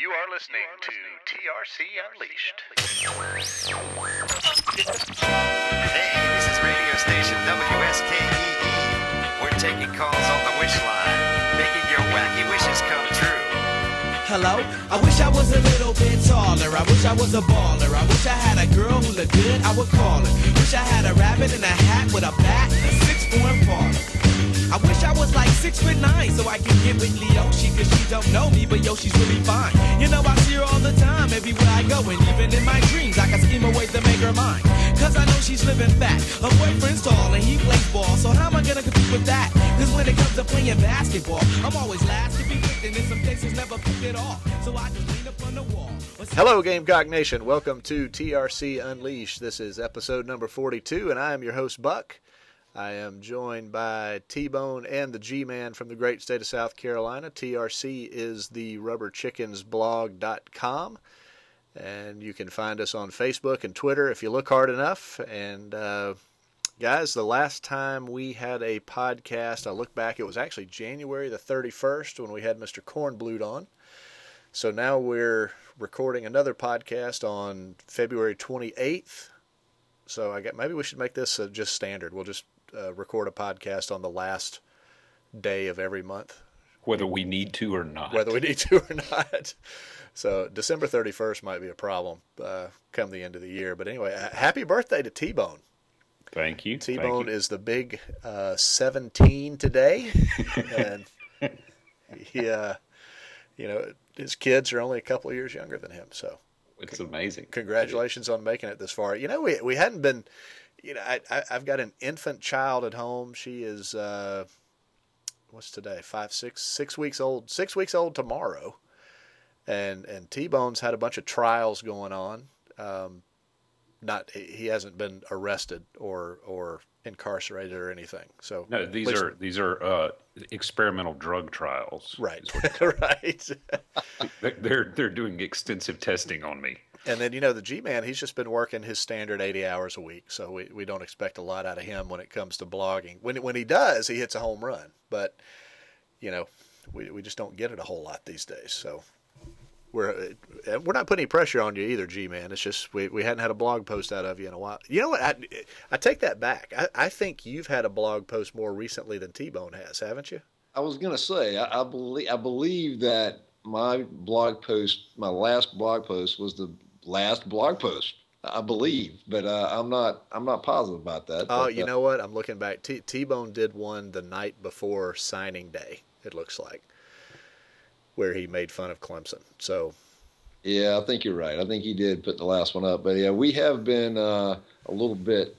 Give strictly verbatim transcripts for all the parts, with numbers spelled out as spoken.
You are listening to T R C Unleashed. Hey, this is radio station W S K E E. We're taking calls on the wish line, making your wacky wishes come true. Hello? I wish I was a little bit taller. I wish I was a baller. I wish I had a girl who looked good, I would call her. Wish I had a rabbit in a hat with a bat and a six-form parlor. I wish I was like six foot nine so I could get with Leoshi, cause she don't know me, but yo, she's really fine. You know, I see her all the time, everywhere I go, and even in my dreams, I can scheme a way to make her mine. Cause I know she's living fat. Her boyfriend's tall and he plays ball, so how am I gonna compete with that? Cause when it comes to playing basketball, I'm always last to be picked, and in some cases never picked at all. So I just lean up on the wall. Hello, Gamecock Nation. Welcome to T R C Unleashed. This is episode number forty-two, and I am your host, Buck. I am joined by T-Bone and the G-Man from the great state of South Carolina. T R C is the rubber chickens blog dot com, and you can find us on Facebook and Twitter if you look hard enough. And, uh, guys, the last time we had a podcast, I look back, it was actually January the thirty-first when we had Mister Kornblut on. So now we're recording another podcast on February twenty-eighth. So I got, maybe we should make this uh, just standard. We'll just uh, record a podcast on the last day of every month. Whether we need to or not. Whether we need to or not. So December thirty-first might be a problem uh, come the end of the year. But anyway, happy birthday to T-Bone. Thank you. T-Bone is the big uh, seventeen today. And he, uh, you know, his kids are only a couple of years younger than him. So it's amazing. Congratulations on making it this far. You know, we we hadn't been, you know, I, I, I've got an infant child at home. She is, uh, what's today? Five, six, six weeks old, six weeks old tomorrow. And, and T-Bone's had a bunch of trials going on. Um, not, he hasn't been arrested or, or incarcerated or anything. So no, these least, are, these are, uh, experimental drug trials. Right. Right. they're, they're doing extensive testing on me. And then, you know, the G-Man, he's just been working his standard eighty hours a week, so we, we don't expect a lot out of him when it comes to blogging. When when he does, he hits a home run. But, you know, we we just don't get it a whole lot these days. So we're we're not putting any pressure on you either, G-Man. It's just we, we hadn't had a blog post out of you in a while. You know what? I, I take that back. I, I think you've had a blog post more recently than T-Bone has, haven't you? I was going to say, I, I, believe, I believe that my blog post, my last blog post was the last blog post, I believe, but uh, I'm not I'm not positive about that. Oh, but, you uh, know what? I'm looking back. T- T-Bone did one the night before signing day, it looks like, where he made fun of Clemson. So, yeah, I think you're right. I think he did put the last one up. But, yeah, we have been uh, a little bit,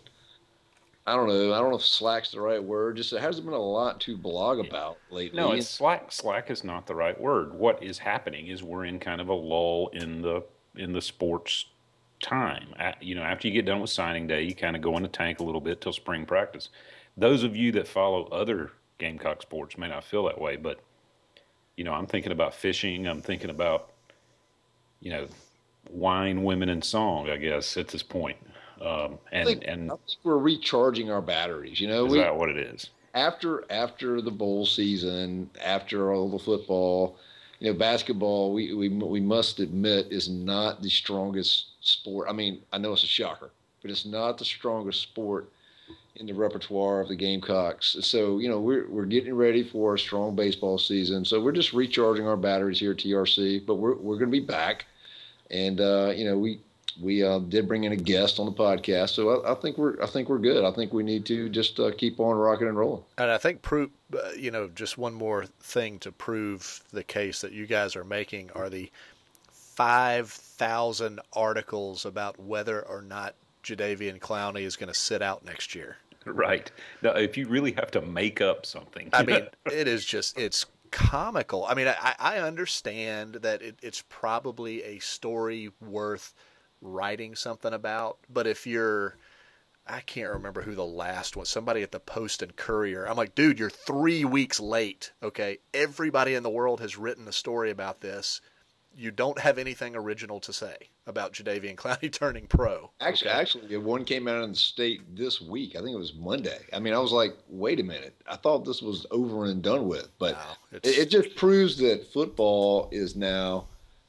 I don't know, I don't know if slack's the right word. Just there hasn't been a lot to blog about lately. No, it's slack. Slack is not the right word. What is happening is we're in kind of a lull in the in the sports time. You know, after you get done with signing day, you kind of go in the tank a little bit till spring practice. Those of you that follow other Gamecock sports may not feel that way, but, you know, I'm thinking about fishing. I'm thinking about, you know, wine, women, and song, I guess, at this point. Um, and, I think, and I think we're recharging our batteries. You know, is we, that what it is? After, after the bowl season, after all the football, you know, basketball, we, we we must admit, is not the strongest sport. I mean, I know it's a shocker, but it's not the strongest sport in the repertoire of the Gamecocks. So, you know, we're we're getting ready for a strong baseball season. So we're just recharging our batteries here at T R C, but we're we're going to be back. And uh, you know, we we uh, did bring in a guest on the podcast, so I, I think we're I think we're good. I think we need to just uh, keep on rocking and rolling. And I think proof, uh, you know, just one more thing to prove the case that you guys are making are the five thousand articles about whether or not Jadeveon Clowney is going to sit out next year. Right. Now, if you really have to make up something, I mean, it is just it's comical. I mean, I, I understand that it, it's probably a story worth writing something about, but if you're, I can't remember who the last one, somebody at the Post and Courier, I'm like, dude, you're three weeks late, okay? Everybody in the world has written a story about this. You don't have anything original to say about Jadeveon Clowney turning pro. Actually, okay? actually, one came out in the state this week. I think it was Monday. I mean, I was like, wait a minute. I thought this was over and done with. But no, it, it just proves that football is now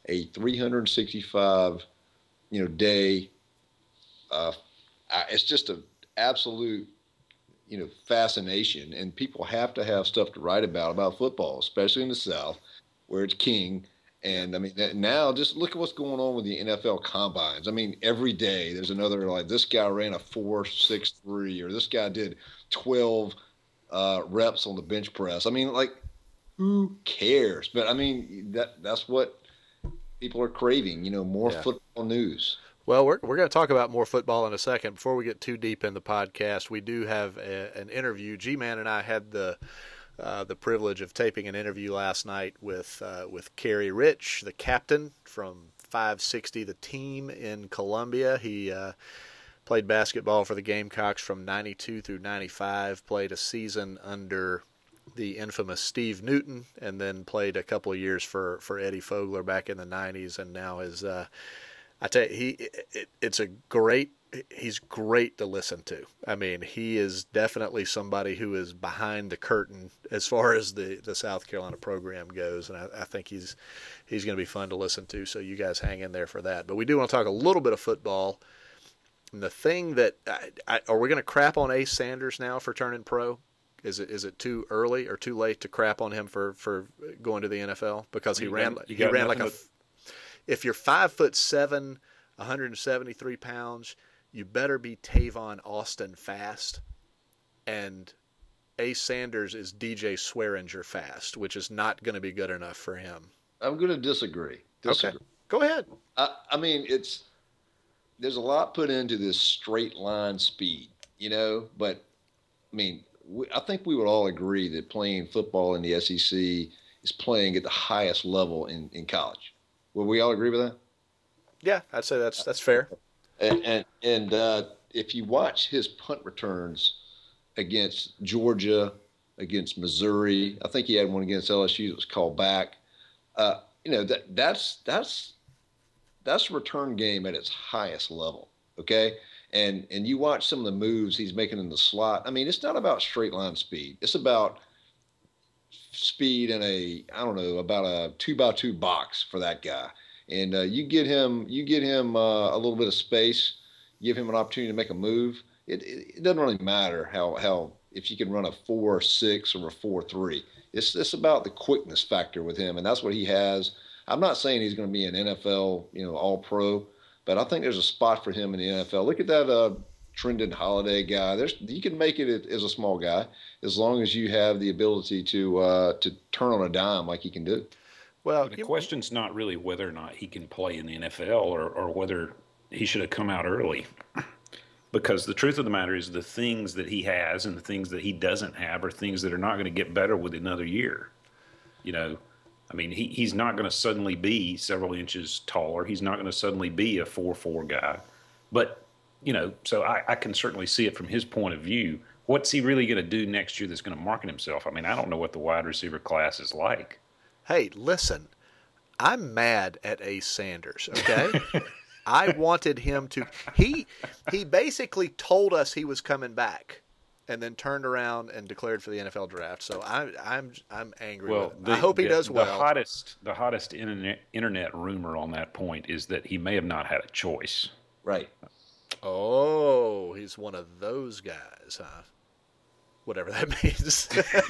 a three hundred sixty-five, you know, day. Uh, I, it's just an absolute, you know, fascination, and people have to have stuff to write about about football, especially in the South, where it's king. And I mean, now just look at what's going on with the N F L combines. I mean, every day there's another, like, this guy ran a four six three, or this guy did twelve uh, reps on the bench press. I mean, like, who cares? But I mean, that that's what people are craving. You know, more Yeah. football news. Well, we're we're going to talk about more football in a second. Before we get too deep in the podcast, we do have a, an interview. G-Man and I had the uh, the privilege of taping an interview last night with uh, with Kerry Rich, the captain from five sixty, the team in Columbia. He uh, played basketball for the Gamecocks from ninety-two through ninety-five, played a season under the infamous Steve Newton, and then played a couple of years for, for Eddie Fogler back in the nineties, and now is uh, – I tell you, he it, it's a great he's great to listen to. I mean, he is definitely somebody who is behind the curtain as far as the, the South Carolina program goes, and I, I think he's he's going to be fun to listen to. So you guys hang in there for that. But we do want to talk a little bit of football. And the thing that I, I, are we going to crap on Ace Sanders now for turning pro? Is it is it too early or too late to crap on him for, for going to the N F L because he You ran got- you he got ran like a nothing if you're five foot seven, one hundred seventy-three pounds, you better be Tavon Austin fast, and Ace Sanders is D J Swearinger fast, which is not going to be good enough for him. I'm going to disagree. disagree. Okay, go ahead. I, I mean, it's there's a lot put into this straight line speed, you know. But I mean, we, I think we would all agree that playing football in the S E C is playing at the highest level in, in college. Will we all agree with that? Yeah, I'd say that's that's fair. And and, and uh, if you watch his punt returns against Georgia, against Missouri, I think he had one against L S U that was called back. Uh, you know that that's that's that's a return game at its highest level. Okay, and and you watch some of the moves he's making in the slot. I mean, it's not about straight line speed. It's about speed in a I don't know about a two by two box for that guy. And uh, you get him, you get him uh, a little bit of space, give him an opportunity to make a move. It, it, it doesn't really matter how how if you can run a four six or a four three. It's it's about the quickness factor with him, and that's what he has. I'm not saying he's going to be an N F L, you know, all pro, but I think there's a spot for him in the N F L. Look at that uh, Trendon Holiday guy. There's you can make it as a small guy as long as you have the ability to uh, to turn on a dime like he can do. Well, The you- question's not really whether or not he can play in the N F L or, or whether he should have come out early. Because the truth of the matter is the things that he has and the things that he doesn't have are things that are not going to get better with another year. You know, I mean, he, he's not going to suddenly be several inches taller. He's not going to suddenly be a four four guy. But, you know, so I, I can certainly see it from his point of view. What's he really going to do next year that's going to market himself? I mean, I don't know what the wide receiver class is like. hey, listen, I'm mad at Ace Sanders, okay? I wanted him to he he basically told us he was coming back and then turned around and declared for the N F L draft. So I I'm I'm angry Well, with him. the, I hope he the, does the well. hottest, the hottest internet, internet rumor on that point is that he may have not had a choice. Right. Oh, he's one of those guys, huh? Whatever that means.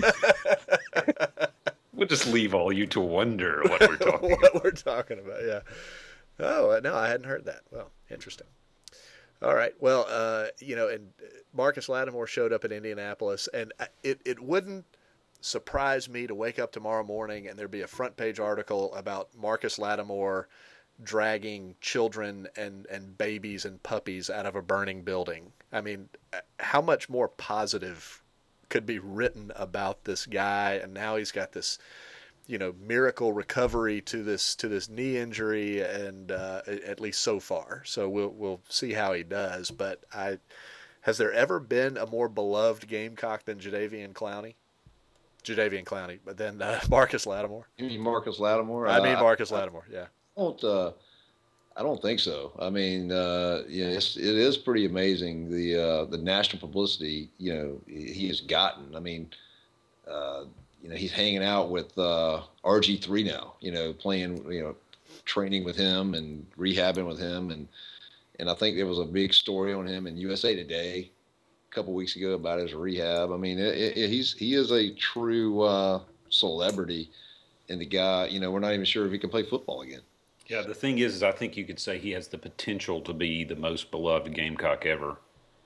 We'll just leave all you to wonder what we're talking about. what we're talking about, yeah. Oh, no, I hadn't heard that. Well, interesting. All right. Well, uh, you know, and Marcus Lattimore showed up in Indianapolis, and it, it wouldn't surprise me to wake up tomorrow morning and there'd be a front page article about Marcus Lattimore dragging children and, and babies and puppies out of a burning building. I mean, how much more positive could be written about this guy? And now he's got this, you know, miracle recovery to this to this knee injury, and uh, at least so far. So we'll we'll see how he does. But I, has there ever been a more beloved Gamecock than Jadeveon Clowney? Jadeveon Clowney, but then uh, Marcus Lattimore. You mean Marcus Lattimore? I mean Uh, Marcus Lattimore. Yeah. I don't. Uh, I don't think so. I mean, uh, yeah, it's, it is pretty amazing the uh, the national publicity you know he has gotten. I mean, uh, you know, he's hanging out with uh, R G three now. You know, playing you know training with him and rehabbing with him, and and I think there was a big story on him in U S A Today a couple weeks ago about his rehab. I mean, it, it, he's he is a true uh, celebrity, and the guy, you know, we're not even sure if he can play football again. Yeah, the thing is, is I think you could say he has the potential to be the most beloved Gamecock ever.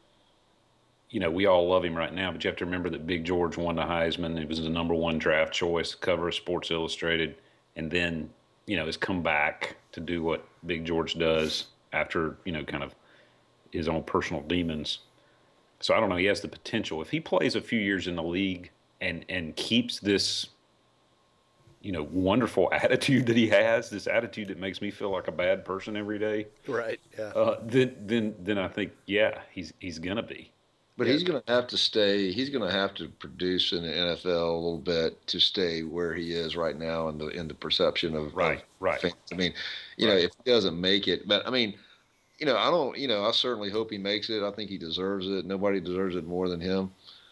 You know, we all love him right now, but you have to remember that Big George won the Heisman. He was the number one draft choice, cover of Sports Illustrated, and then, you know, has come back to do what Big George does after, you know, kind of his own personal demons. So I don't know. He has the potential. If he plays a few years in the league and, and keeps this, you know, wonderful attitude that he has, this attitude that makes me feel like a bad person every day. Right. Yeah. Uh, then, then, then I think, yeah, he's he's gonna be. But yeah. he's going to have to stay. He's going to have to produce in the N F L a little bit to stay where he is right now in the in the perception of right, of right. fans. I mean, you right. know, if he doesn't make it, but I mean, you know, I don't. You know, I certainly hope he makes it. I think he deserves it. Nobody deserves it more than him.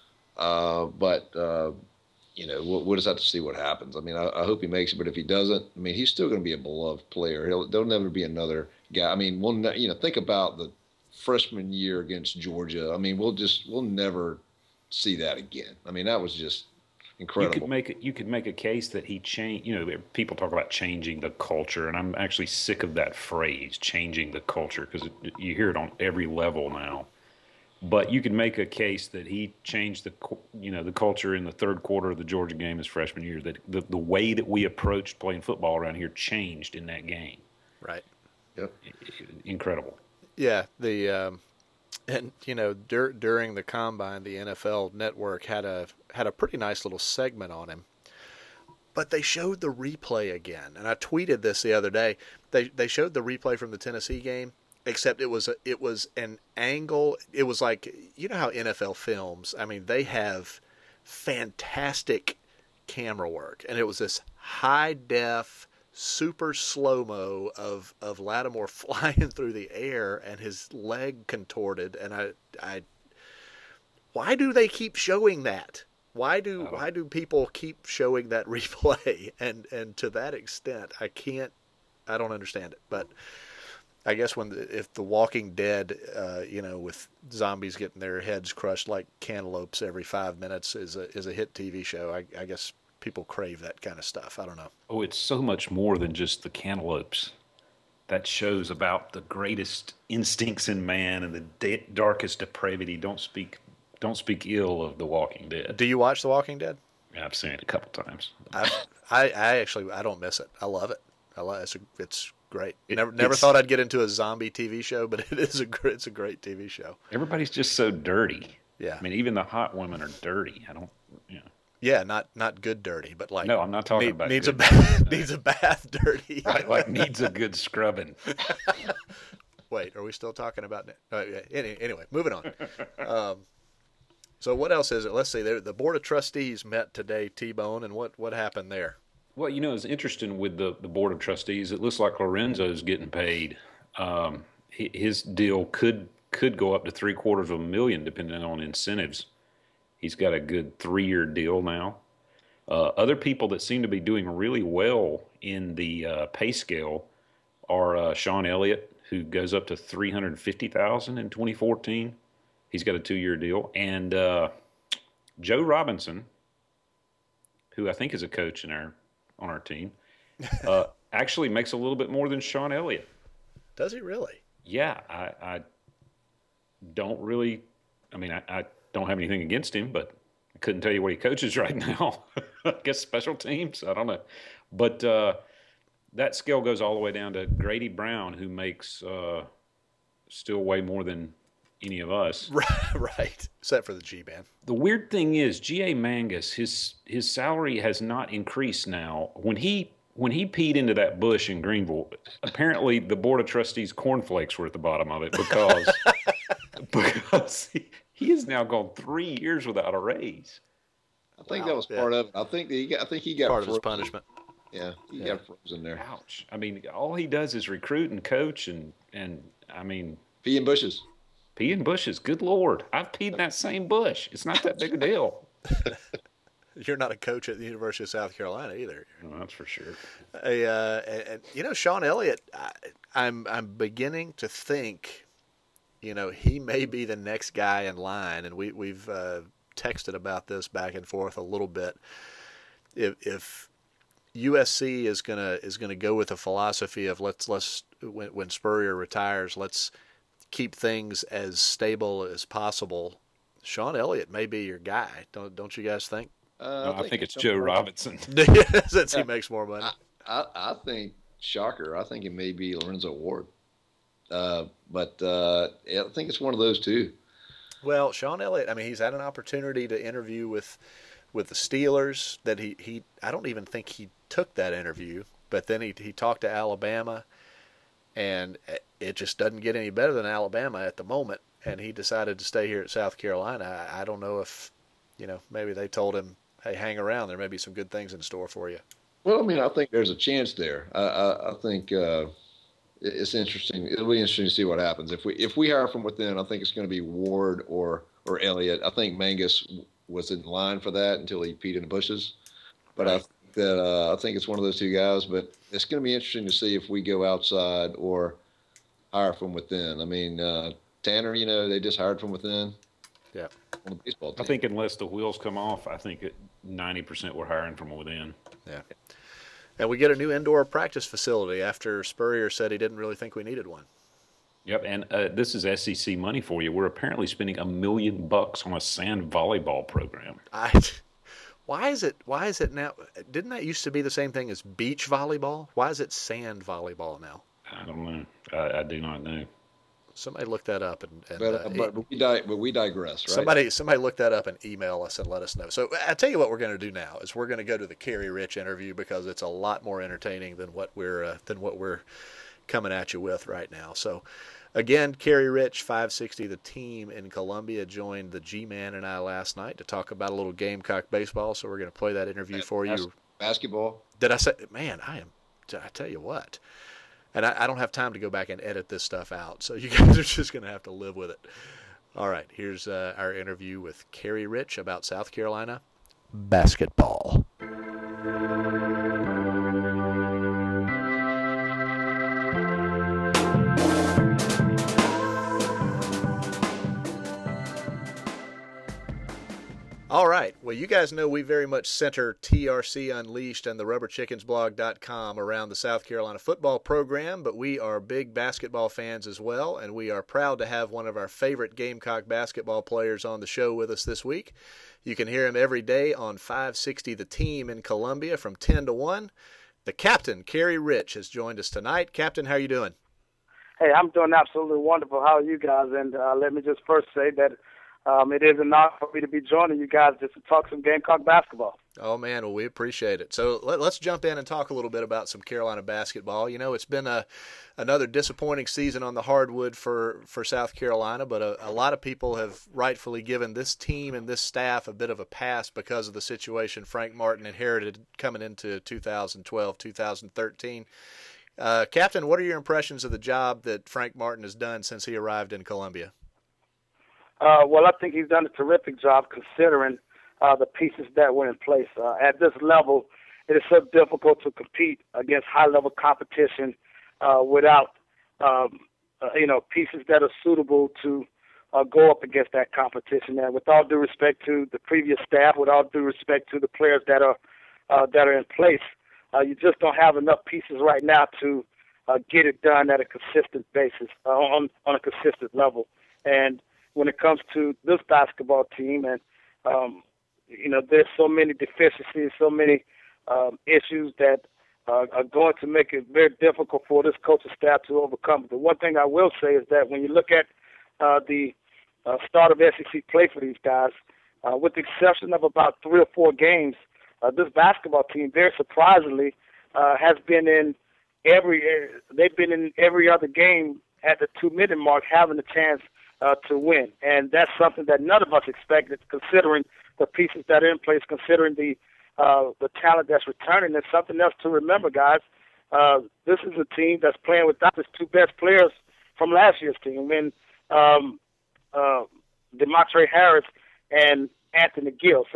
Uh, but uh, you know, we'll, we'll just have to see what happens. I mean, I, I hope he makes it. But if he doesn't, I mean, he's still going to be a beloved player. He'll there'll never be another guy. I mean, we'll you know, think about the freshman year against Georgia. I mean, we'll just we'll never see that again. I mean, that was just incredible. You could make a, you could make a case that he changed. You know, people talk about changing the culture, and I'm actually sick of that phrase, changing the culture, because you hear it on every level now. But you could make a case that he changed the you know the culture in the third quarter of the Georgia game his freshman year. That the the way that we approached playing football around here changed in that game. Right. Yep. Incredible. Yeah, the um, and you know dur- during the combine, the N F L Network had a had a pretty nice little segment on him. But they showed the replay again, and I tweeted this the other day. They they showed the replay from the Tennessee game, except it was a, it was an angle. It was like, you know how N F L films. I mean, they have fantastic camera work, and it was this high def, super slow-mo of, of Lattimore flying through the air and his leg contorted. And I, I, why do they keep showing that? Why do, oh. why do people keep showing that replay? And, and to that extent, I can't, I don't understand it. But I guess when, the, if The Walking Dead, uh, you know, with zombies getting their heads crushed like cantaloupes every five minutes is a, is a hit T V show, I, I guess people crave that kind of stuff. I don't know. Oh, it's so much more than just the cantaloupes. That show's about the greatest instincts in man and the da- darkest depravity. Don't speak, don't speak ill of The Walking Dead. Do you watch The Walking Dead? Yeah, I've seen it a couple times. I, I, I actually, I don't miss it. I love it. I love it. It's, a, it's great. It, never, never thought I'd get into a zombie T V show, but it is a, it's a great T V show. Everybody's just so dirty. Yeah. I mean, even the hot women are dirty. I don't, you know. Yeah, not not good dirty, but like no, I'm not talking need, about needs good a bath, needs a bath dirty. Right, like needs a good scrubbing. Wait, are we still talking about that? Uh, yeah, any, anyway, moving on. Um, so what else is it? Let's see. The board of trustees met today, T-Bone, and what what happened there? Well, you know, it's interesting with the the board of trustees. It looks like Lorenzo's getting paid. Um, his deal could could go up to three quarters of a million, depending on incentives. He's got a good three-year deal now. Uh, other people that seem to be doing really well in the uh, pay scale are uh, Sean Elliott, who goes up to three hundred fifty thousand dollars in twenty fourteen. He's got a two-year deal. And uh, Joe Robinson, who I think is a coach in our on our team, uh, actually makes a little bit more than Sean Elliott. Does he really? Yeah, I, I don't really – I mean, I, I – don't have anything against him, but I couldn't tell you what he coaches right now. I guess special teams. I don't know. But uh, that scale goes all the way down to Grady Brown, who makes uh, still way more than any of us. Right, right. Except for the G-Man. The weird thing is, G A. Mangus, his his salary has not increased now. When he when he peed into that bush in Greenville, apparently the Board of Trustees cornflakes were at the bottom of it because because he, He has now gone three years without a raise. I think wow. that was part yeah. of it. I think that he got. I think he got part frozen. of his punishment. Yeah, he yeah. got frozen there. Ouch! I mean, all he does is recruit and coach, and and I mean, pee in bushes. Pee in bushes. Good Lord, I've peed in that same bush. It's not that big a deal. You're not a coach at the University of South Carolina either. Well, that's for sure. A, uh, and, and, you know, Sean Elliott, I, I'm I'm beginning to think, you know, he may be the next guy in line, and we we've uh, texted about this back and forth a little bit. If, if U S C is gonna is gonna go with a philosophy of let's let's when, when Spurrier retires, let's keep things as stable as possible. Sean Elliott may be your guy. Don't don't you guys think? Uh, No, I, think, think it's Joe Robinson. Since he makes more money. I, I, I think, shocker, I think it may be Lorenzo Ward. Uh, but uh, yeah, I think it's one of those two. Well, Sean Elliott, I mean, he's had an opportunity to interview with with the Steelers that he, he I don't even think he took that interview, but then he he talked to Alabama, and it just doesn't get any better than Alabama at the moment, and he decided to stay here at South Carolina. I, I don't know if, you know, maybe they told him, hey, hang around. There may be some good things in store for you. Well, I mean, I think there's a chance there. I, I, I think uh, it's interesting. It'll be interesting to see what happens. If we if we hire from within, I think it's going to be Ward or or Elliott. I think Mangus was in line for that until he peed in the bushes. But I think that uh, I think it's one of those two guys. But it's going to be interesting to see if we go outside or hire from within. I mean, uh, Tanner, you know, they just hired from within. Yeah. On the baseball team. I think unless the wheels come off, I think ninety percent we're hiring from within. Yeah. And we get a new indoor practice facility after Spurrier said he didn't really think we needed one. Yep, and uh, this is S E C money for you. We're apparently spending a million bucks on a sand volleyball program. I, why is it? Why is it now? Didn't that used to be the same thing as beach volleyball? Why is it sand volleyball now? I don't know. I, I do not know. Somebody look that up and. and But, uh, but, but we di- but we digress, right? Somebody somebody look that up and email us and let us know. So I tell you what we're going to do now is we're going to go to the Kerry Rich interview because it's a lot more entertaining than what we're uh, than what we're coming at you with right now. So again, Kerry Rich, five sixty The Team in Columbia, joined the G-Man and I last night to talk about a little Gamecock baseball. So we're going to play that interview for you. Basketball. Did I say, man? I am. I tell you what. And I, I don't have time to go back and edit this stuff out, so you guys are just going to have to live with it. All right, here's uh, our interview with Kerry Rich about South Carolina basketball. All right. Well, you guys know we very much center T R C Unleashed and the rubber chickens blog dot com around the South Carolina football program, but we are big basketball fans as well, and we are proud to have one of our favorite Gamecock basketball players on the show with us this week. You can hear him every day on five sixty The Team in Columbia from ten to one. The captain, Kerry Rich, has joined us tonight. Captain, how are you doing? Hey, I'm doing absolutely wonderful. How are you guys? And uh, let me just first say that Um, it is an honor for me to be joining you guys just to talk some Gamecock basketball. Oh, man, well, we appreciate it. So let, let's jump in and talk a little bit about some Carolina basketball. You know, it's been a another disappointing season on the hardwood for, for South Carolina, but a, a lot of people have rightfully given this team and this staff a bit of a pass because of the situation Frank Martin inherited coming into two thousand twelve, two thousand thirteen. Uh, Captain, what are your impressions of the job that Frank Martin has done since he arrived in Columbia? Uh, well, I think he's done a terrific job considering uh, the pieces that were in place. Uh, at this level, it is so difficult to compete against high-level competition uh, without, um, uh, you know, pieces that are suitable to uh, go up against that competition. And with all due respect to the previous staff, with all due respect to the players that are uh, that are in place, uh, you just don't have enough pieces right now to uh, get it done at a consistent basis, uh, on on a consistent level. And when it comes to this basketball team, and, um, you know, there's so many deficiencies, so many um, issues that uh, are going to make it very difficult for this coaching staff to overcome. The one thing I will say is that when you look at uh, the uh, start of S E C play for these guys, uh, with the exception of about three or four games, uh, this basketball team, very surprisingly, uh, has been in every – they've been in every other game at the two-minute mark having a chance Uh, to win. And that's something that none of us expected, considering the pieces that are in place, considering the uh, the talent that's returning. There's something else to remember, guys. Uh, this is a team that's playing without its two best players from last year's team. I mean, um, uh, DeMontre Harris and Anthony Gill. So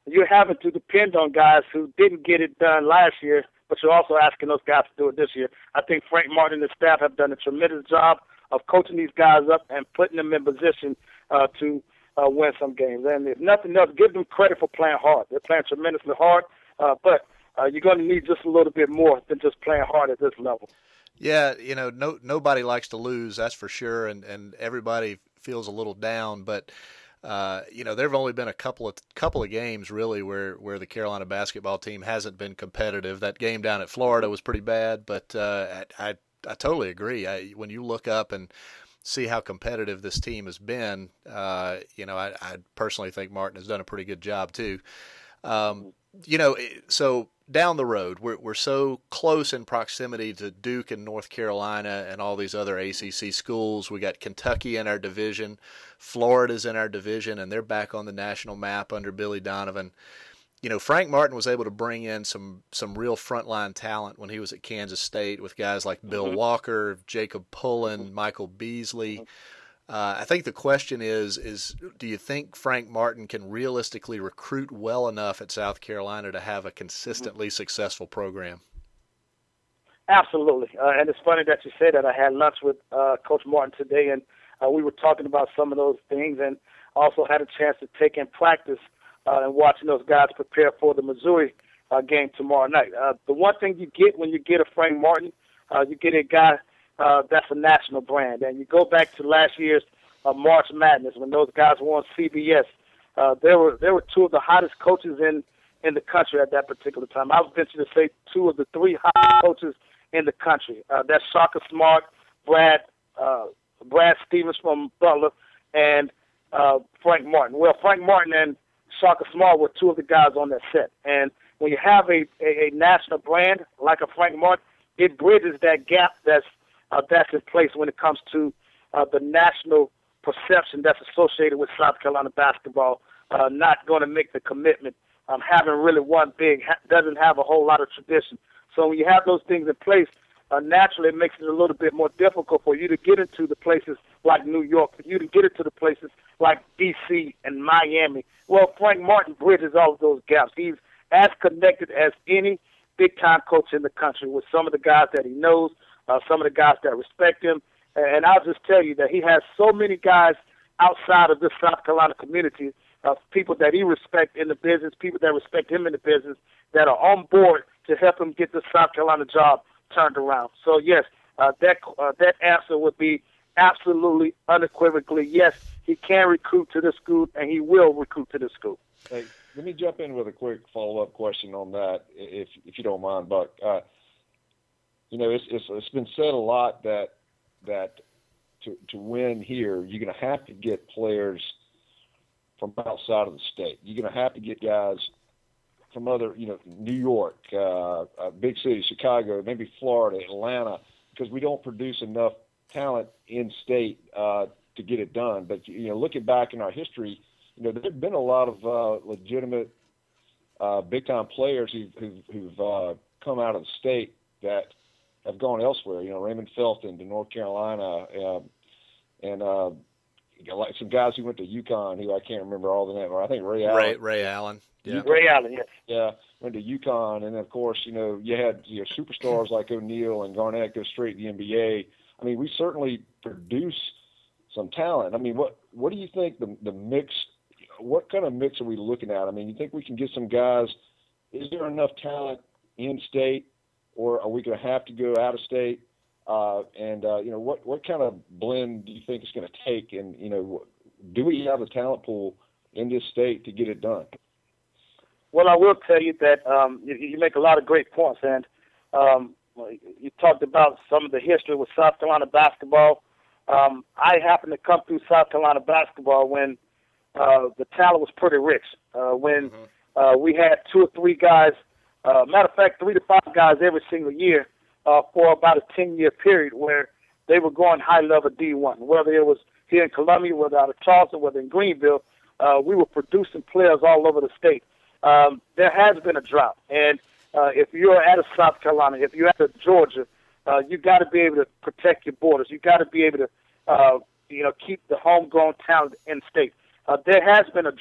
you're having to depend on guys who didn't get it done last year, but you're also asking those guys to do it this year. I think Frank Martin and his staff have done a tremendous job of coaching these guys up and putting them in position uh, to uh, win some games. And if nothing else, give them credit for playing hard. They're playing tremendously hard, uh, but uh, you're going to need just a little bit more than just playing hard at this level. Yeah, you know, no nobody likes to lose, that's for sure, and, and everybody feels a little down, but Uh, you know, there have only been a couple of couple of games really where, where the Carolina basketball team hasn't been competitive. That game down at Florida was pretty bad, but uh, I, I I totally agree. I, when you look up and see how competitive this team has been, uh, you know, I, I personally think Martin has done a pretty good job too. Um, you know, so down the road, we're we're so close in proximity to Duke and North Carolina and all these other A C C schools. We got Kentucky in our division, Florida's in our division, and they're back on the national map under Billy Donovan. You know, Frank Martin was able to bring in some some real frontline talent when he was at Kansas State with guys like Bill mm-hmm. Walker, Jacob Pullen, Michael Beasley. Uh, I think the question is, is do you think Frank Martin can realistically recruit well enough at South Carolina to have a consistently successful program? Absolutely. Uh, and it's funny that you say that. I had lunch with uh, Coach Martin today, and uh, we were talking about some of those things, and also had a chance to take in practice uh, and watching those guys prepare for the Missouri uh, game tomorrow night. Uh, the one thing you get when you get a Frank Martin, uh, you get a guy Uh, that's a national brand. And you go back to last year's uh, March Madness when those guys were on C B S. Uh, there were there were two of the hottest coaches in, in the country at that particular time. I would venture to say two of the three hottest coaches in the country. Uh, that's Shaka Smart, Brad uh, Brad Stevens from Butler, and uh, Frank Martin. Well, Frank Martin and Shaka Smart were two of the guys on that set. And when you have a, a, a national brand like a Frank Martin, it bridges that gap that's Uh, that's in place when it comes to uh, the national perception that's associated with South Carolina basketball, uh, not going to make the commitment, um, having really one big, ha- doesn't have a whole lot of tradition. So when you have those things in place, uh, naturally it makes it a little bit more difficult for you to get into the places like New York, for you to get into the places like D C and Miami. Well, Frank Martin bridges all of those gaps. He's as connected as any big-time coach in the country with some of the guys that he knows, Uh, some of the guys that respect him. And I'll just tell you that he has so many guys outside of this South Carolina community, uh, people that he respects in the business, people that respect him in the business, that are on board to help him get the South Carolina job turned around. So, yes, uh, that uh, that answer would be absolutely, unequivocally, yes, he can recruit to this school, and he will recruit to this school. Hey, let me jump in with a quick follow-up question on that, if if you don't mind, Buck. Uh, You know, it's, it's it's been said a lot that that to to win here, you're going to have to get players from outside of the state. You're going to have to get guys from other, you know, New York, uh, uh, big cities, Chicago, maybe Florida, Atlanta, because we don't produce enough talent in state uh, to get it done. But you know, looking back in our history, you know, there've been a lot of uh, legitimate uh, big time players who've who've, who've uh, come out of the state that have gone elsewhere. You know, Raymond Felton to North Carolina, uh, and uh, like some guys who went to UConn, who I can't remember all the names. I think Ray Allen. Ray, Ray Allen. Yeah. Ray Allen, yes. Yeah, went to UConn, and of course, you know, you had you know, superstars like O'Neal and Garnett go straight to the N B A. I mean, we certainly produce some talent. I mean, what what do you think the the mix? What kind of mix are we looking at? I mean, you think we can get some guys? Is there enough talent in state? Or are we going to have to go out of state? Uh, and, uh, you know, what, what kind of blend do you think it's going to take? And, you know, do we have a talent pool in this state to get it done? Well, I will tell you that um, you, you make a lot of great points. And um, you talked about some of the history with South Carolina basketball. Um, I happened to come through South Carolina basketball when uh, the talent was pretty rich, uh, when mm-hmm. uh, we had two or three guys. Uh, matter of fact, three to five guys every single year uh, for about a ten-year period where they were going high-level D one. Whether it was here in Columbia, whether out of Charleston, whether in Greenville, uh, we were producing players all over the state. Um, there has been a drop. And uh, if you're at a South Carolina, if you're at a Georgia, uh, you got to be able to protect your borders. You got to be able to, uh, you know, keep the homegrown talent in state. Uh, there has been a drought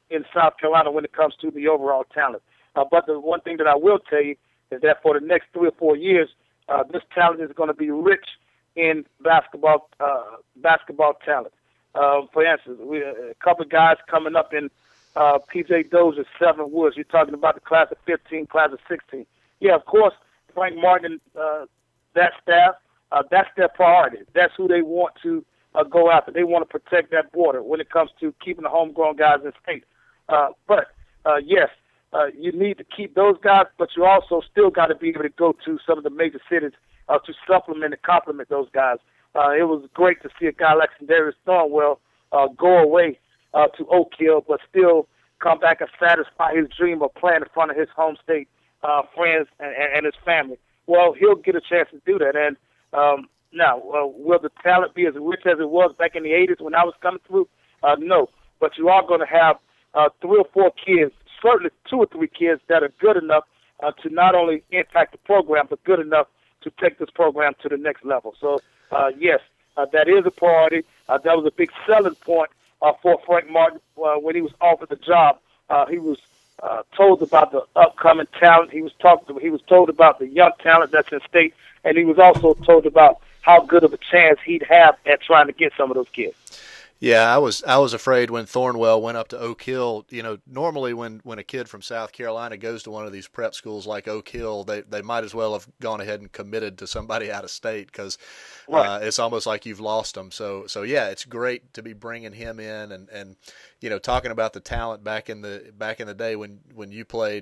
in South Carolina when it comes to the overall talent. Uh, but the one thing that I will tell you is that for the next three or four years, uh, this talent is going to be rich in basketball uh, basketball talent. Uh, for instance, we a couple of guys coming up in uh, P J Dozier, Seven Woods. You're talking about the class of fifteen, class of sixteen. Yeah, of course, Frank Martin, uh, that staff, uh, that's their priority. That's who they want to uh, go after. They want to protect that border when it comes to keeping the homegrown guys in state. Uh, but, uh, yes, uh, you need to keep those guys, but you also still got to be able to go to some of the major cities uh, to supplement and complement those guys. Uh, it was great to see a guy like Darius Thornwell uh, go away uh, to Oak Hill, but still come back and satisfy his dream of playing in front of his home state uh, friends and, and his family. Well, he'll get a chance to do that. And um, now, uh, will the talent be as rich as it was back in the eighties when I was coming through? Uh, no. But you are going to have uh, three or four kids, certainly two or three kids that are good enough uh, to not only impact the program, but good enough to take this program to the next level. So, uh, yes, uh, that is a priority. Uh, that was a big selling point uh, for Frank Martin uh, when he was offered the job. Uh, he was uh, told about the upcoming talent. He was talked. He was told about the young talent that's in state, and he was also told about how good of a chance he'd have at trying to get some of those kids. Yeah, I was I was afraid when Thornwell went up to Oak Hill. You know, normally when, when a kid from South Carolina goes to one of these prep schools like Oak Hill, they, they might as well have gone ahead and committed to somebody out of state because right. uh, it's almost like you've lost them. So so yeah, it's great to be bringing him in and, and you know talking about the talent back in the back in the day when when you played.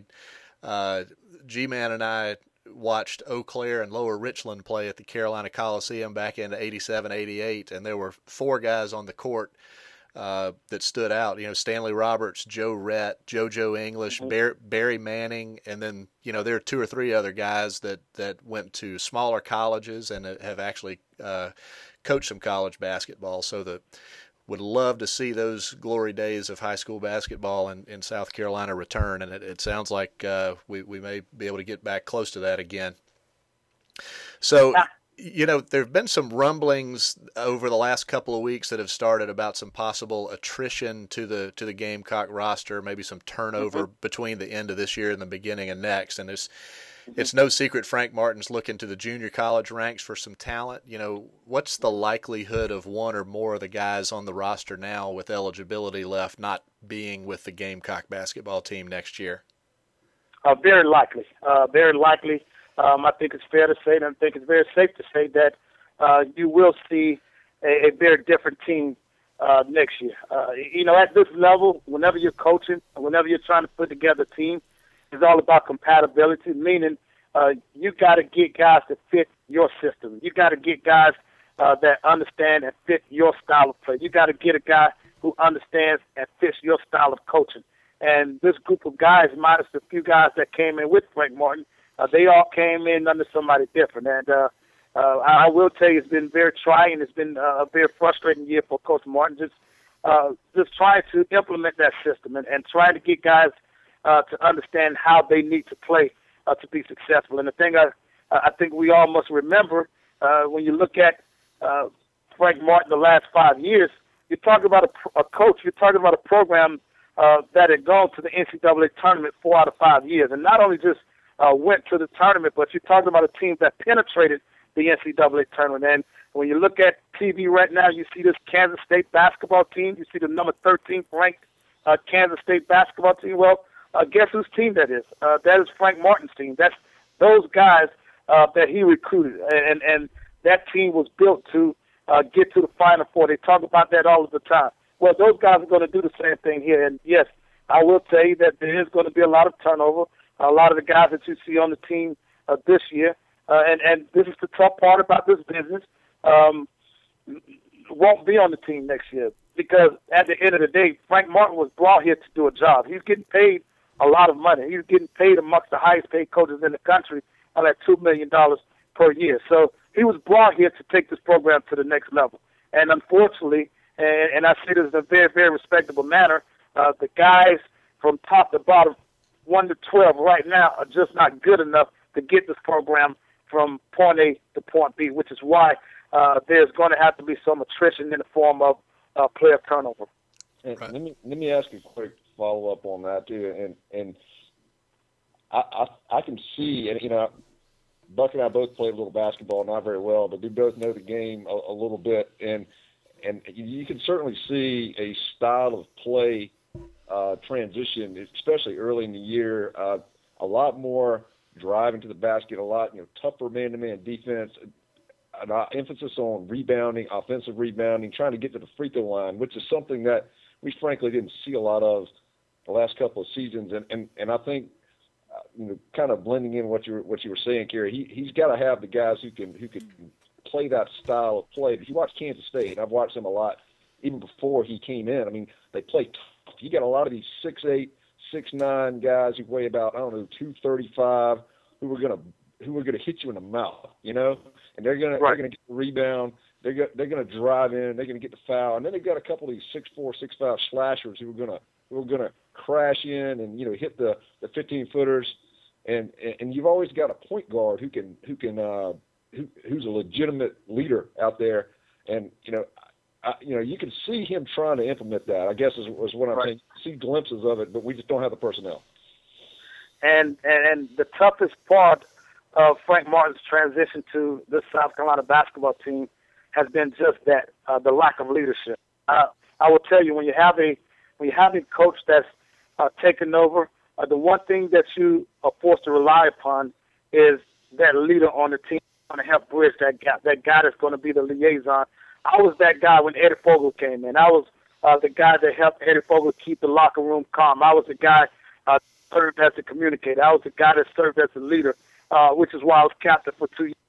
Uh, G-Man and I watched Eau Claire and Lower Richland play at the Carolina Coliseum back in eighty-seven, eighty-eight, and there were four guys on the court uh, that stood out. You know, Stanley Roberts, Joe Rett, JoJo English, mm-hmm. Barry, Barry Manning, and then, you know, there are two or three other guys that, that went to smaller colleges and have actually uh, coached some college basketball. So the would love to see those glory days of high school basketball in, in South Carolina return, and it, it sounds like uh, we, we may be able to get back close to that again. So, you know, there have been some rumblings over the last couple of weeks that have started about some possible attrition to the to the Gamecock roster, maybe some turnover mm-hmm. between the end of this year and the beginning of next, and there's It's no secret Frank Martin's looking to the junior college ranks for some talent. You know, what's the likelihood of one or more of the guys on the roster now with eligibility left not being with the Gamecock basketball team next year? Uh, very likely. Uh, very likely. Um, I think it's fair to say, and I think it's very safe to say that uh, you will see a, a very different team uh, next year. Uh, you know, at this level, whenever you're coaching, whenever you're trying to put together a team, it's all about compatibility, meaning uh, you got to get guys that fit your system. You got to get guys uh, that understand and fit your style of play. You got to get a guy who understands and fits your style of coaching. And this group of guys, minus the few guys that came in with Frank Martin, uh, they all came in under somebody different. And uh, uh, I will tell you, it's been very trying. It's been uh, a very frustrating year for Coach Martin, just uh, just trying to implement that system and, and trying to get guys Uh, to understand how they need to play uh, to be successful. And the thing I, I think we all must remember uh, when you look at uh, Frank Martin the last five years, you're talking about a, a coach, you're talking about a program uh, that had gone to the N C double A tournament four out of five years. And not only just uh, went to the tournament, but you're talking about a team that penetrated the N C double A tournament. And when you look at T V right now, you see this Kansas State basketball team, you see the number thirteenth ranked uh, Kansas State basketball team. Well, Uh, guess whose team that is? Uh, that is Frank Martin's team. That's those guys uh, that he recruited, and and that team was built to uh, get to the Final Four. They talk about that all of the time. Well, those guys are going to do the same thing here. And yes, I will tell you that there is going to be a lot of turnover. A lot of the guys that you see on the team uh, this year, uh, and and this is the tough part about this business, um, won't be on the team next year because at the end of the day, Frank Martin was brought here to do a job. He's getting paid a lot of money. He's getting paid amongst the highest paid coaches in the country on at two million dollars per year. So he was brought here to take this program to the next level. And unfortunately, and, and I say this in a very, very respectable manner, uh, the guys from top to bottom, one to twelve right now, are just not good enough to get this program from point A to point B, which is why uh, there's going to have to be some attrition in the form of uh, player turnover. Right. Let me let me ask you quick. follow up on that too, and and I I, I can see, and you know, Buck and I both played a little basketball, not very well, but we both know the game a, a little bit, and and you can certainly see a style of play uh, transition, especially early in the year. Uh, a lot more driving to the basket, a lot you know tougher man-to-man defense, an emphasis on rebounding, offensive rebounding, trying to get to the free throw line, which is something that we frankly didn't see a lot of the last couple of seasons. And and, and I think uh, you know, kind of blending in what you were, what you were saying, Kerry, he he's got to have the guys who can who can play that style of play. If you watch Kansas State, and I've watched them a lot even before he came in. I mean, they play tough. You got a lot of these six eight, six nine guys who weigh about I don't know two thirty-five who are gonna who are gonna hit you in the mouth, you know, and they're gonna right. they're gonna get the rebound. They're go, they're gonna drive in. They're gonna get the foul, and then they've got a couple of these six four, six five slashers who are gonna who are gonna crash in and you know hit the the fifteen footers, and and you've always got a point guard who can who can uh, who who's a legitimate leader out there, and you know. I, you know, you can see him trying to implement that, I guess is, is what I'm right. saying. You see glimpses of it, but we just don't have the personnel. And, and and the toughest part of Frank Martin's transition to this South Carolina basketball team has been just that, uh, the lack of leadership. Uh, I will tell you, when you have a when you have a coach that's uh, taken over, uh, the one thing that you are forced to rely upon is that leader on the team going to help bridge that gap, that guy that's going to be the liaison. I was that guy when Eddie Fogel came in. I was uh, the guy that helped Eddie Fogel keep the locker room calm. I was the guy uh, that served as a communicator. I was the guy that served as a leader, uh, which is why I was captain for two years.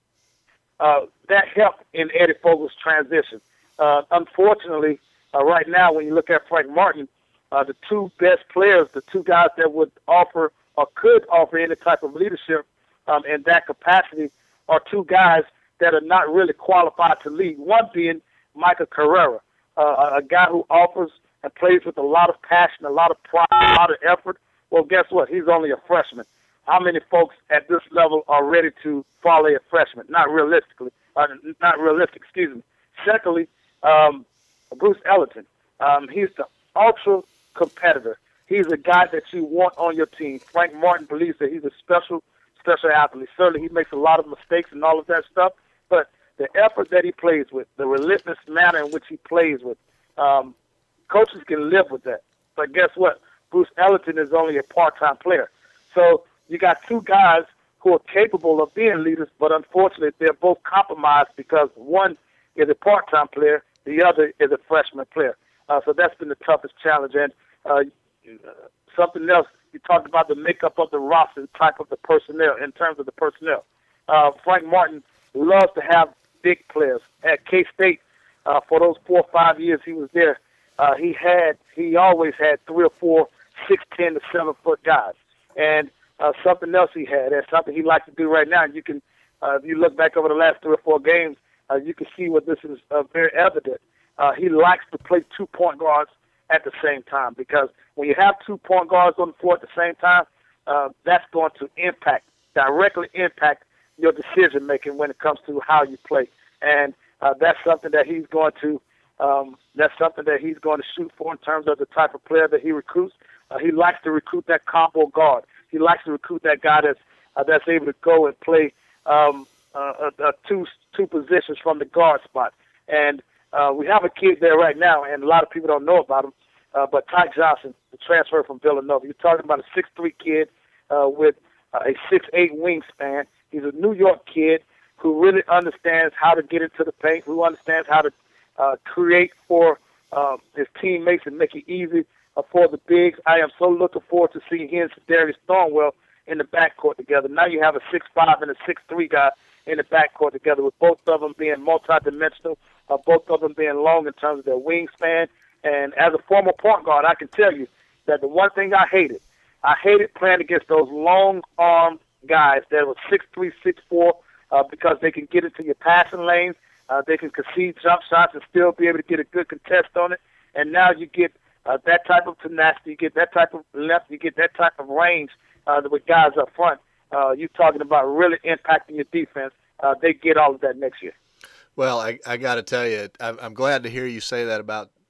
Uh, that helped in Eddie Fogel's transition. Uh, unfortunately, uh, right now, when you look at Frank Martin, uh, the two best players, the two guys that would offer or could offer any type of leadership um, in that capacity are two guys that are not really qualified to lead, one being Michael Carrera, uh, a guy who offers and plays with a lot of passion, a lot of pride, a lot of effort. Well, guess what? He's only a freshman. How many folks at this level are ready to follow a freshman? Not realistically. Uh, not realistic, excuse me. Secondly, um, Bruce Ellington. Um, he's the ultra competitor. He's a guy that you want on your team. Frank Martin believes that he's a special, special athlete. Certainly he makes a lot of mistakes and all of that stuff, but the effort that he plays with, the relentless manner in which he plays with, um, coaches can live with that. But guess what? Bruce Ellington is only a part-time player. So you got two guys who are capable of being leaders, but unfortunately they're both compromised because one is a part-time player, the other is a freshman player. Uh, so that's been the toughest challenge. And uh, something else, you talked about the makeup of the roster and type of the personnel in terms of the personnel. Uh, Frank Martin loves to have big players. At K-State, uh, for those four or five years he was there, uh, he had he always had three or four six ten to seven foot guys. And uh, something else he had, and something he likes to do right now. You can, uh, if you look back over the last three or four games, uh, you can see what this is uh, very evident. Uh, he likes to play two point guards at the same time, because when you have two point guards on the floor at the same time, uh, that's going to impact, directly impact your decision making when it comes to how you play. And uh, that's something that he's going to um, that's something that he's going to shoot for in terms of the type of player that he recruits. Uh, he likes to recruit that combo guard. He likes to recruit that guy that's uh, that's able to go and play um, uh, uh, two two positions from the guard spot. And uh, we have a kid there right now, and a lot of people don't know about him. Uh, but Ty Johnson, the transfer from Villanova. You're talking about a six three kid uh, with uh, a six eight wingspan. He's a New York kid who really understands how to get into the paint, who understands how to uh, create for uh, his teammates and make it easy uh, for the bigs. I am so looking forward to seeing him and Darius Thornwell in the backcourt together. Now you have a six five and a six three guy in the backcourt together, with both of them being multidimensional, uh, both of them being long in terms of their wingspan. And as a former point guard, I can tell you that the one thing I hated, I hated playing against those long-armed guys that were six three, six four, uh, because they can get into your passing lanes, uh, they can concede jump shots and still be able to get a good contest on it. And now you get uh, that type of tenacity, you get that type of length, you get that type of range uh, with guys up front. Uh, you're talking about really impacting your defense. Uh, they get all of that next year. Well, I, I got to tell you, I'm glad to hear you say that about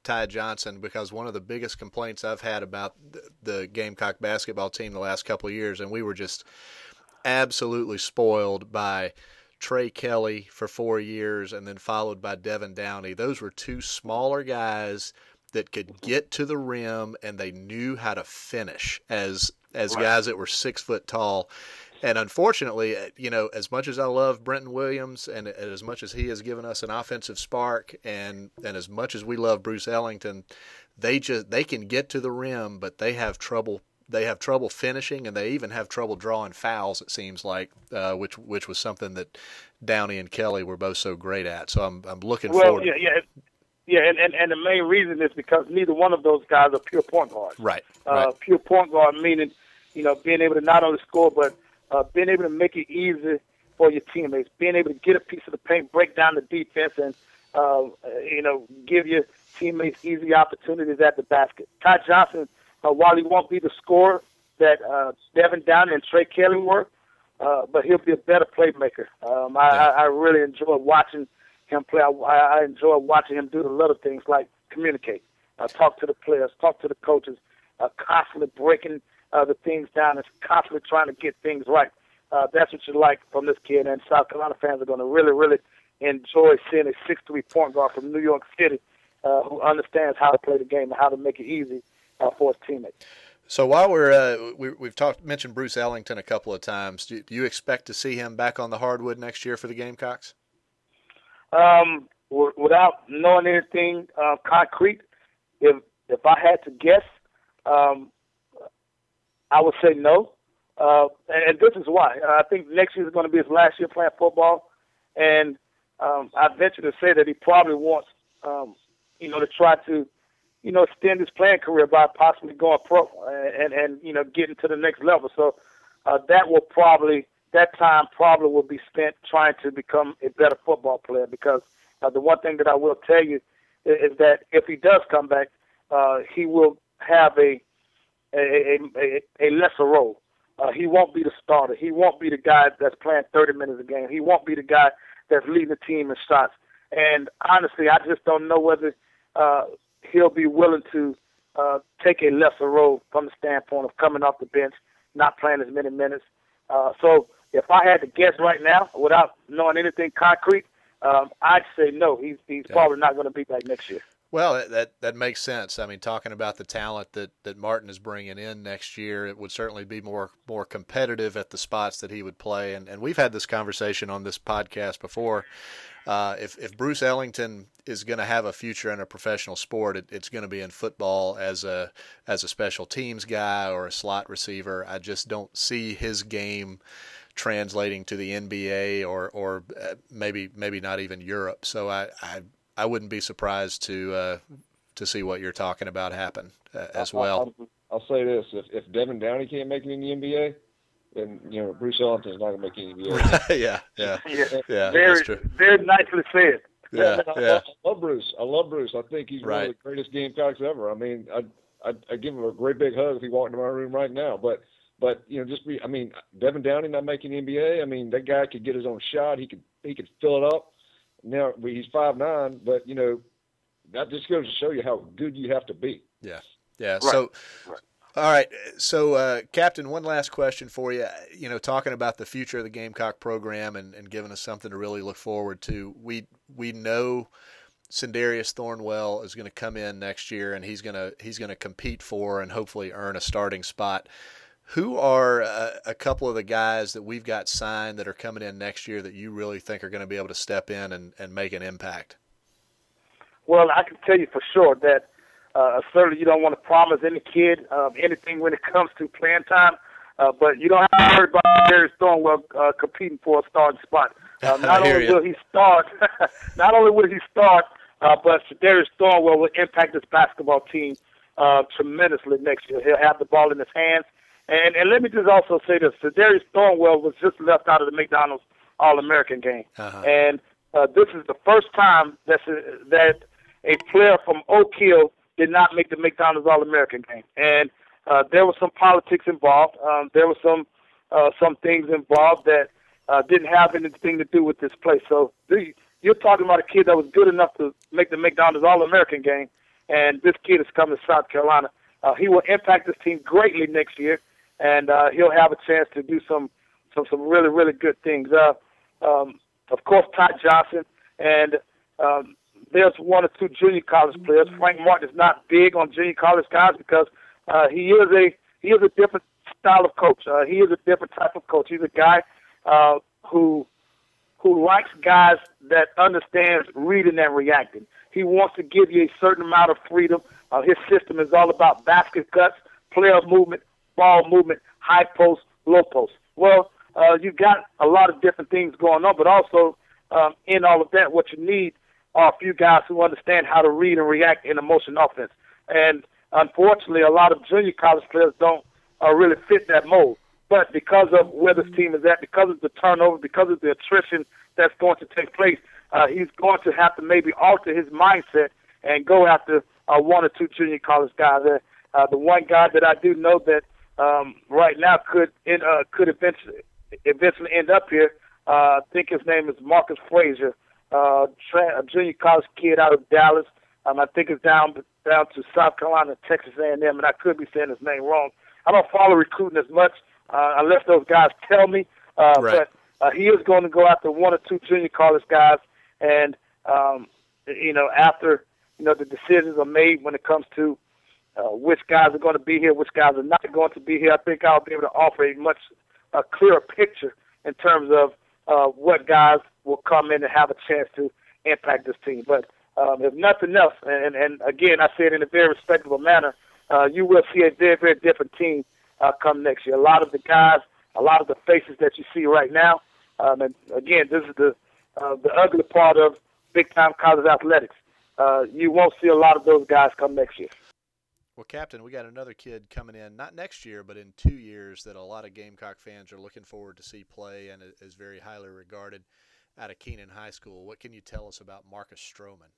Ty Johnson, because one of the biggest complaints I've had about the, the Gamecock basketball team the last couple of years, and we were just absolutely spoiled by Trey Kelly for four years and then followed by Devin Downey. Those were two smaller guys that could get to the rim, and they knew how to finish as as right. guys that were six foot tall. And unfortunately, you know, as much as I love Brenton Williams and, and as much as he has given us an offensive spark, and, and as much as we love Bruce Ellington, they just they can get to the rim, but they have trouble. They have trouble finishing, and they even have trouble drawing fouls. It seems like, uh, which which was something that Downey and Kelly were both so great at. So I'm I'm looking well, forward. Well, yeah, yeah. Yeah, and, and, and the main reason is because neither one of those guys are pure point guards. Right. Uh, right. Pure point guard meaning, you know, being able to not only score, but uh, being able to make it easy for your teammates, being able to get a piece of the paint, break down the defense, and, uh, you know, give your teammates easy opportunities at the basket. Ty Johnson, uh, while he won't be the scorer that uh, Devin Downey and Trey Kelly were, uh, but he'll be a better playmaker. Um, I, yeah. I, I really enjoy watching him play. I, I enjoy watching him do the little things like communicate, uh, talk to the players, talk to the coaches, uh, constantly breaking uh, the things down and constantly trying to get things right. Uh, that's what you like from this kid, and South Carolina fans are going to really, really enjoy seeing a six three point guard from New York City uh, who understands how to play the game and how to make it easy uh, for his teammates. So while we're uh, we, we've talked mentioned Bruce Ellington a couple of times, do, do you expect to see him back on the hardwood next year for the Gamecocks? Um, w- without knowing anything uh, concrete, if if I had to guess, um, I would say no. Uh, and, and this is why. I think next year is going to be his last year playing football, and um, I venture to say that he probably wants, um, you know, to try to, you know, extend his playing career by possibly going pro and, and you know, getting to the next level. So uh, that will probably. That time probably will be spent trying to become a better football player, because uh, the one thing that I will tell you is, is that if he does come back, uh, he will have a a, a, a lesser role. Uh, he won't be the starter. He won't be the guy that's playing thirty minutes a game. He won't be the guy that's leading the team in shots. And honestly, I just don't know whether uh, he'll be willing to uh, take a lesser role from the standpoint of coming off the bench, not playing as many minutes. Uh, so if I had to guess right now, without knowing anything concrete, um, I'd say no. He's he's yeah. probably not going to be back next year. Well, that that makes sense. I mean, talking about the talent that, that Martin is bringing in next year, it would certainly be more more competitive at the spots that he would play. And, and we've had this conversation on this podcast before. Uh, if if Bruce Ellington is going to have a future in a professional sport, it, it's going to be in football as a as a special teams guy or a slot receiver. I just don't see his game translating to the N B A or or maybe maybe not even Europe. So I I, I wouldn't be surprised to uh, to see what you're talking about happen uh, as well. I'll, I'll say this: if if Devin Downey can't make it in the N B A, then you know Bruce Ellington's not going to make it in the N B A. yeah, yeah, yeah, yeah. Very that's true. very nicely said. Yeah, I, yeah. Love, I love Bruce. I love Bruce. I think he's right. one of the greatest Gamecocks ever. I mean, I'd, I'd, I'd give him a great big hug if he walked into my room right now. But, but you know, just be. I mean, Devin Downey not making the N B A. I mean, that guy could get his own shot. He could, he could fill it up. Now he's five nine, but you know, that just goes to show you how good you have to be. Yeah, yeah. Right. So. Right. All right, so uh, Captain, one last question for you. You know, talking about the future of the Gamecock program and, and giving us something to really look forward to. We we know Sindarius Thornwell is going to come in next year, and he's going to he's going to compete for and hopefully earn a starting spot. Who are uh, a couple of the guys that we've got signed that are coming in next year that you really think are going to be able to step in and, and make an impact? Well, I can tell you for sure that. Uh, certainly, you don't want to promise any kid um, anything when it comes to playing time, uh, but you don't have to worry about Darius Thornwell uh, competing for a starting spot. Uh, not only you. will he start, not only will he start, uh, but Darius Thornwell will impact this basketball team uh, tremendously next year. He'll have the ball in his hands, and and let me just also say this: Darius Thornwell was just left out of the McDonald's All-American game, uh-huh. and uh, this is the first time that's a, that a player from Oak Hill did not make the McDonald's All-American game. And uh, there was some politics involved. Um, there were some uh, some things involved that uh, didn't have anything to do with this play. So the, you're talking about a kid that was good enough to make the McDonald's All-American game, and this kid is coming to South Carolina. Uh, he will impact this team greatly next year, and uh, he'll have a chance to do some some, some really, really good things. Uh, um, of course, Ty Johnson, and um, there's one or two junior college players. Frank Martin is not big on junior college guys because uh, he is a he is a different style of coach. Uh, he is a different type of coach. He's a guy uh, who who likes guys that understands reading and reacting. He wants to give you a certain amount of freedom. Uh, his system is all about basket cuts, player movement, ball movement, high post, low post. Well, uh, you've got a lot of different things going on, but also um, in all of that, what you need are a few guys who understand how to read and react in a motion offense. And unfortunately, a lot of junior college players don't uh, really fit that mold. But because of where this team is at, because of the turnover, because of the attrition that's going to take place, uh, he's going to have to maybe alter his mindset and go after uh, one or two junior college guys. Uh, uh, the one guy that I do know that um, right now could in, uh, could eventually eventually end up here, uh, I think his name is Marcus Frazier, uh, tra- a junior college kid out of Dallas. Um, I think it's down down to South Carolina, Texas A and M, and I could be saying his name wrong. I don't follow recruiting as much uh, unless those guys tell me. Uh, right. But uh, he is going to go after one or two junior college guys, and um, you know, after you know the decisions are made when it comes to uh, which guys are going to be here, which guys are not going to be here, I think I'll be able to offer a much a clearer picture in terms of uh, what guys will come in and have a chance to impact this team. But um, if nothing else, and, and again, I say it in a very respectable manner, uh, you will see a very, very different team uh, come next year. A lot of the guys, a lot of the faces that you see right now, um, and again, this is the uh, the ugly part of big-time college athletics. Uh, you won't see a lot of those guys come next year. Well, Captain, we got another kid coming in, not next year, but in two years that a lot of Gamecock fans are looking forward to see play and is very highly regarded out of Keenan High School. What can you tell us about Marcus Stroman?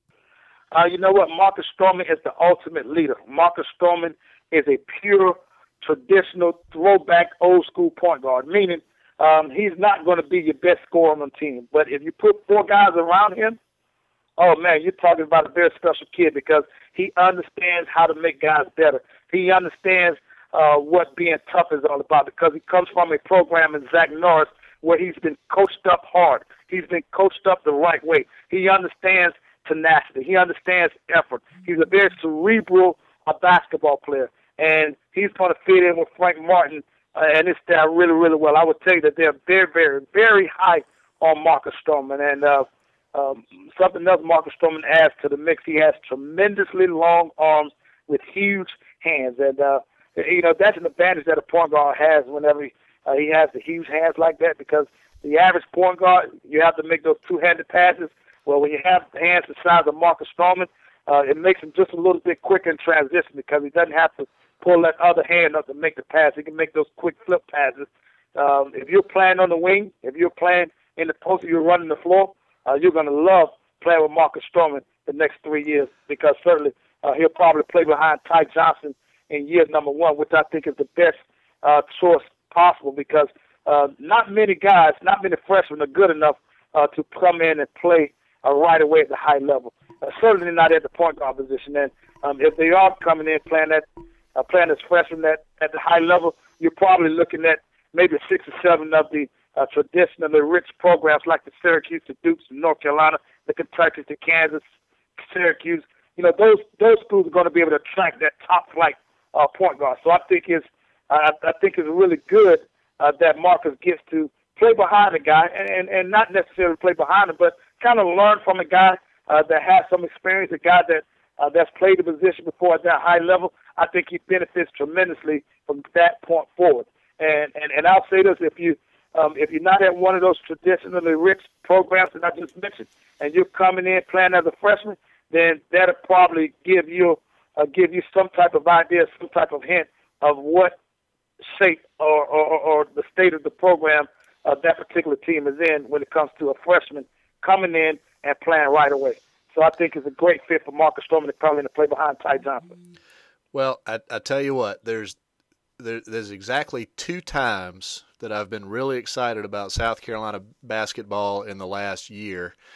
Uh, you know what? Marcus Stroman is the ultimate leader. Marcus Stroman is a pure, traditional, throwback, old-school point guard, meaning um, he's not going to be your best scorer on the team. But if you put four guys around him, oh, man, you're talking about a very special kid because he understands how to make guys better. He understands uh, what being tough is all about because he comes from a program in Zach Norris where he's been coached up hard. He's been coached up the right way. He understands tenacity. He understands effort. He's a very cerebral uh, basketball player, and he's going to fit in with Frank Martin uh, and his staff really, really well. I would tell you that they're very, very, very high on Marcus Stroman, and uh, Um, something else Marcus Stroman adds to the mix, he has tremendously long arms with huge hands. And, uh, you know, that's an advantage that a point guard has whenever he, uh, he has the huge hands like that because the average point guard, you have to make those two-handed passes. Well, when you have hands the size of Marcus Stroman, uh, it makes him just a little bit quicker in transition because he doesn't have to pull that other hand up to make the pass. He can make those quick flip passes. Um, if you're playing on the wing, if you're playing in the post, you're running the floor, Uh, you're going to love playing with Marcus Stroman the next three years because certainly uh, he'll probably play behind Ty Johnson in year number one, which I think is the best uh, choice possible because uh, not many guys, not many freshmen are good enough uh, to come in and play uh, right away at the high level. Uh, certainly not at the point guard position. And um, if they are coming in playing at uh, playing as freshmen at, at the high level, you're probably looking at maybe six or seven of the Uh, traditionally rich programs like the Syracuse, the Dukes, the North Carolina, the Kentucky, the Kansas, Syracuse. You know, those those schools are going to be able to attract that top flight uh, point guard. So I think it's uh, I think it's really good uh, that Marcus gets to play behind a guy and, and, and not necessarily play behind him, but kind of learn from a guy uh, that has some experience, a guy that uh, that's played the position before at that high level. I think he benefits tremendously from that point forward. And and, and I'll say this: if you Um, if you're not at one of those traditionally rich programs that I just mentioned, and you're coming in playing as a freshman, then that'll probably give you uh, give you some type of idea, some type of hint of what shape or, or, or the state of the program uh, that particular team is in when it comes to a freshman coming in and playing right away. So I think it's a great fit for Marcus Stroman to come in and play behind Ty Johnson. Well, I, I tell you what, there's there, there's exactly two times that I've been really excited about South Carolina basketball in the last year.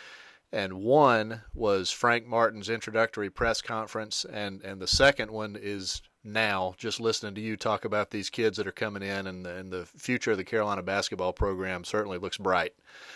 and one was Frank Martin's introductory press conference, and, and the second one is now just listening to you talk about these kids that are coming in, and the, and the future of the Carolina basketball program certainly looks bright.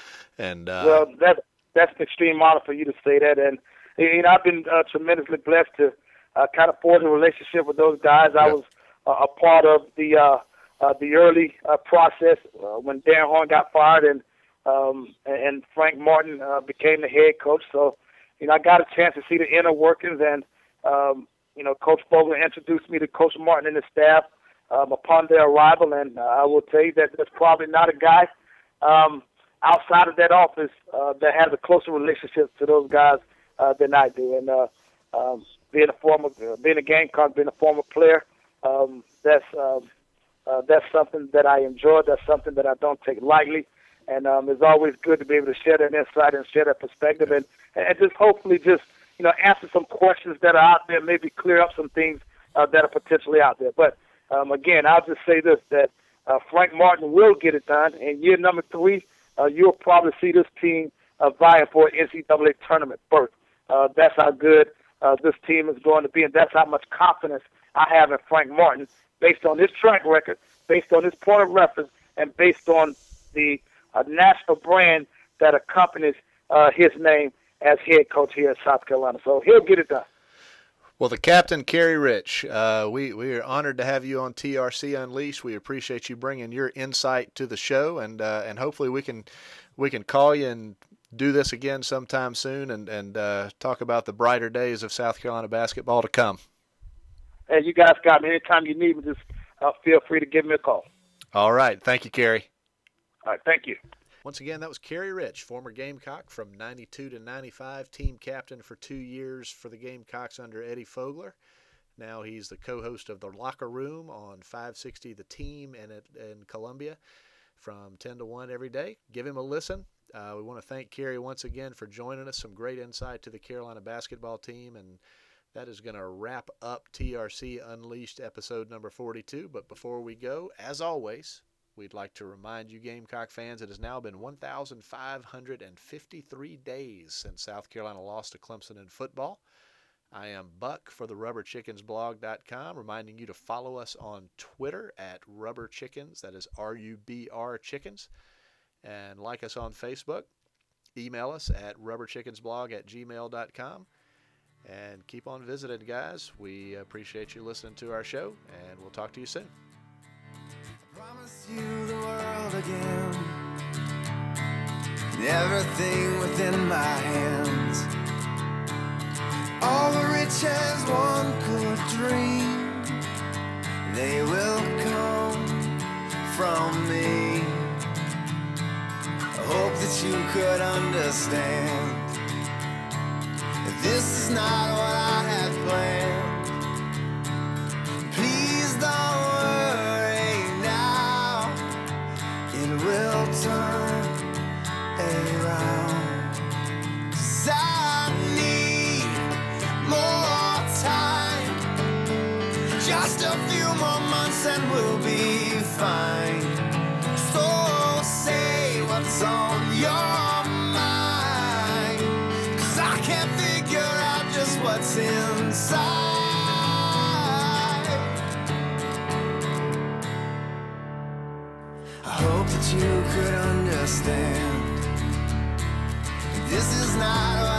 And uh, well, that that's an extreme honor for you to say that, and you know I've been uh, tremendously blessed to uh, kind of forge a relationship with those guys. I yeah. was uh, a part of the uh, uh, the early uh, process uh, when Darren Horn got fired, and Um, and Frank Martin uh, became the head coach. So, you know, I got a chance to see the inner workings, and, um, you know, Coach Vogler introduced me to Coach Martin and his staff um, upon their arrival. And uh, I will tell you that there's probably not a guy um, outside of that office uh, that has a closer relationship to those guys uh, than I do. And uh, um, being a former, uh, being a Gamecock, being a former player, um, that's um, uh, that's something that I enjoy. That's something that I don't take lightly. And um, it's always good to be able to share that insight and share that perspective, and, and just hopefully just, you know, answer some questions that are out there, maybe clear up some things uh, that are potentially out there. But, um, again, I'll just say this, that uh, Frank Martin will get it done. In year number three, uh, you'll probably see this team uh, vying for an N C double A tournament berth. Uh, that's how good uh, this team is going to be, and that's how much confidence I have in Frank Martin based on his track record, based on his point of reference, and based on the a national brand that accompanies uh, his name as head coach here in South Carolina. So he'll get it done. Well, the captain, Kerry Rich, uh, we, we are honored to have you on T R C Unleashed. We appreciate you bringing your insight to the show, and uh, and hopefully we can we can call you and do this again sometime soon, and, and uh, talk about the brighter days of South Carolina basketball to come. Hey, you guys got me. Anytime you need me, just uh, feel free to give me a call. All right. Thank you, Kerry. All right, thank you. Once again, that was Kerry Rich, former Gamecock from ninety-two to ninety-five, team captain for two years for the Gamecocks under Eddie Fogler. Now he's the co-host of The Locker Room on five sixty The Team and at, in Columbia from ten to one every day. Give him a listen. Uh, we want to thank Kerry once again for joining us. Some great insight to the Carolina basketball team, and that is going to wrap up T R C Unleashed episode number forty-two. But before we go, as always, we'd like to remind you Gamecock fans it has now been one thousand five hundred fifty-three days since South Carolina lost to Clemson in football. I am Buck for the rubber chickens blog dot com, reminding you to follow us on Twitter at Rubber Chickens. That is R U B R Chickens. And like us on Facebook. Email us at rubber chickens blog at gmail dot com. And keep on visiting, guys. We appreciate you listening to our show, and we'll talk to you soon. Promise you the world again, everything within my hands, all the riches one could dream, they will come from me. I hope that you could understand that this is not what I had planned. Please don't will turn around, 'cause I need more time, just a few more months and we'll be fine. So say what's on your mind, 'cause I can't figure out just what's inside. Hope that you could understand this is not